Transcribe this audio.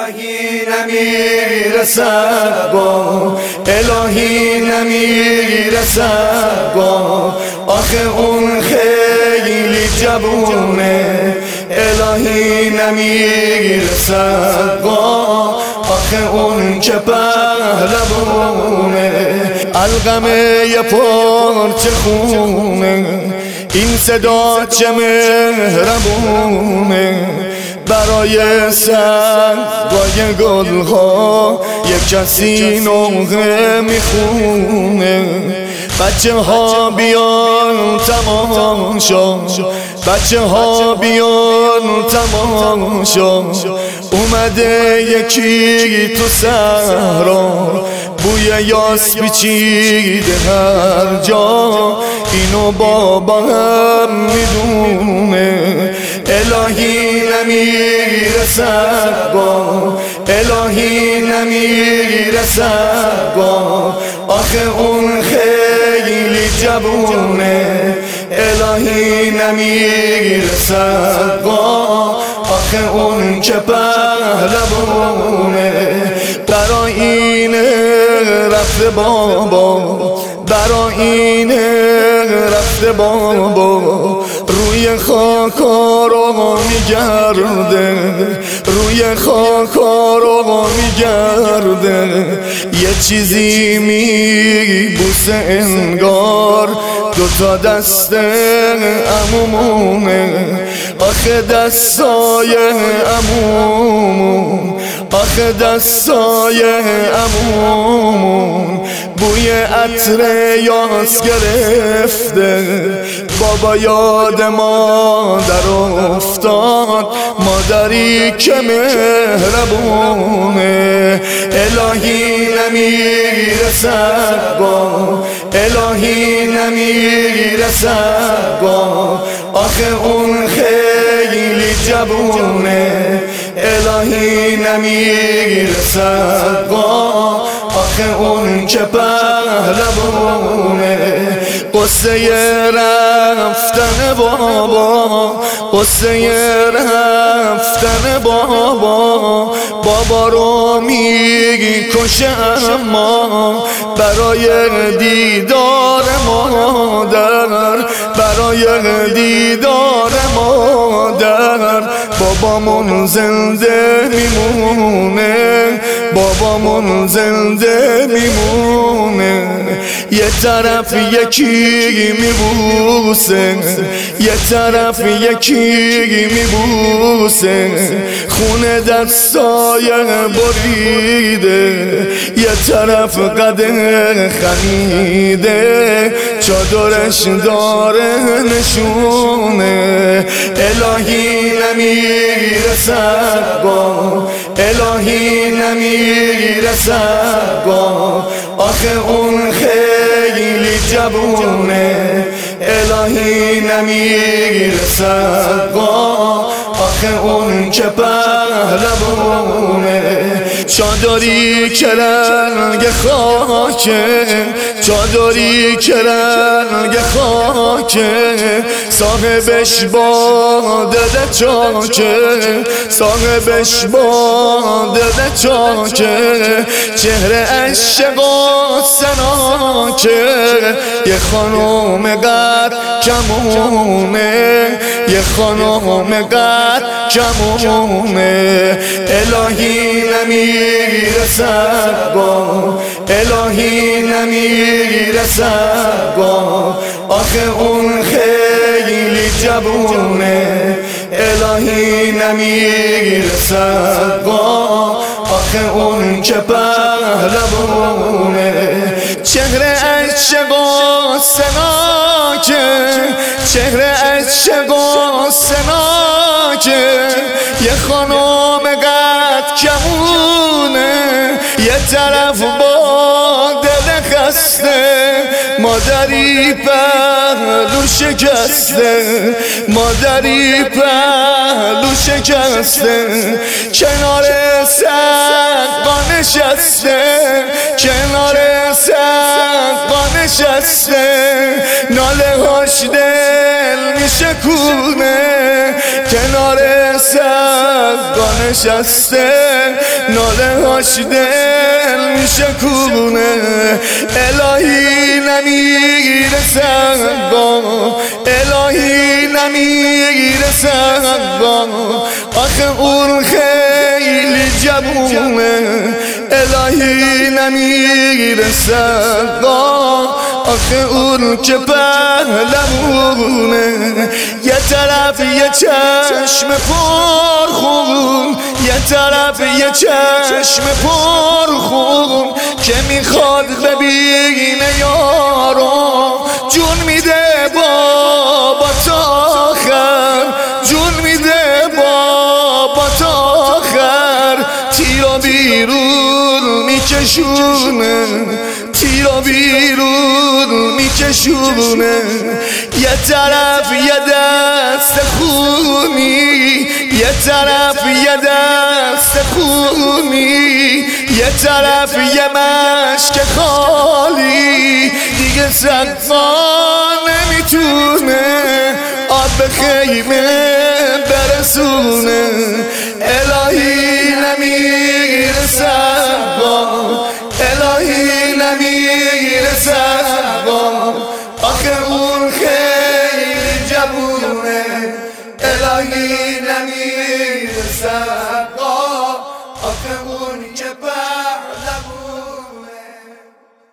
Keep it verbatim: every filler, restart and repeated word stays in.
الهی نمیرسد با الهی نمیرسد با آخه اون خیلی جوونه الهی نمیرسد با آخه اون که پهلوونه القمه یه پارچه خونه این صدا چه مهربونه برای سنگای گلها یک کسی نوحه میخونه بچه ها بیان تماشا بچه ها بیان تماشا اومده یکی تو صحرا بوی یاس پیچیده هر جا اینو بابا هم میدونه الهی نمیرسد با الهی نمیرسد با آخه اون خیلی جوونه الهی نمیرسد با آخه اون که پهلوونه برای اینه رفته بابا برای اینه رفته بابا روی خاکا رو میگرده روی خاکا رو میگرده یه چیزی میبوسه انگار دوتا دست عمومونه آخه دستای عمومون آخه دستای عمومون بوی عطر یاس گرفته بابا یاد مادر افتاد مادری که مهربونه الهی نمیرسد با الهی نمیرسد با آخه اون خیلی جوونه الهی نمیرسد با آخه اون که پهلوونه قصه رفتن بابا قصه رفتن بابا بابا رو میگی کشه اما برای دیدار مادر برای دیدار مادر بابامون زنده میمونه بابامون زنده میمونه یه طرف یکی میبوسه یه طرف یکی میبوسه خونه دستای بریده یه طرف قده خمیده چادرش داره نشونه الهی نمیرسد با الهی نمیرسد با آخه اون خیلی جوونه الهی نمیرسد با آخه اون که پهلوونه چادری که رنگ خاکه چادری که رنگ خاکه صاحبش با دل چاکه صاحبش با دل چاکه چهره عشق و سناکه یه خانوم قد کمونه یه خانوم قد کمونه الهی نمیرسد با الهی نمیرسد با آخه اون خیلی جوونه الهی نمیرسد با آخه اون که پهلوونه چهره عشق و سناکه چهره عشق و سناکه یه خانوم قد کمونه یه طرف با دل خسته مادری پهلو شکسته مادری پهلو شکسته کنار سقا نشسته کنار سقا نشسته ناله هاش دل میشه کونه کنار سقا سقا نشسته ناله هاش دل میشکونه الهی نمیره سقا الهی نمیره سقا آخه اون خیلی جوونه الهی نمیره سقا آخه اون که پهلوونه یه طرف یه چشم پرخون یه طرف یه چشم پرخون که میخواد ببینه یارو جون میده بابا تاخر جون میده بابا تاخر تیرا بیرون میکشونه تیرا بیرون میکشونه یه طرف یه دست خونی یه طرف یه دست خونی یه طرف یه مشک خالی دیگه سقا نمیتونه آب به خیمه برسونه